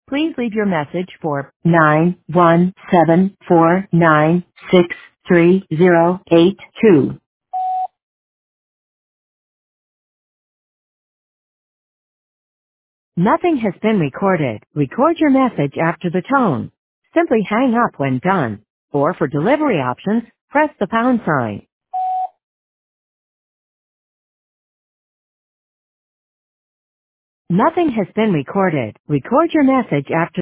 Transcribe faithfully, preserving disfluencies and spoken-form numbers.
Please leave your message for nine one seven four nine six three zero eight two. Nothing has been recorded. Record your message after the tone. Simply hang up when done. Or for delivery options, press the pound sign. Nothing has been recorded. Record your message after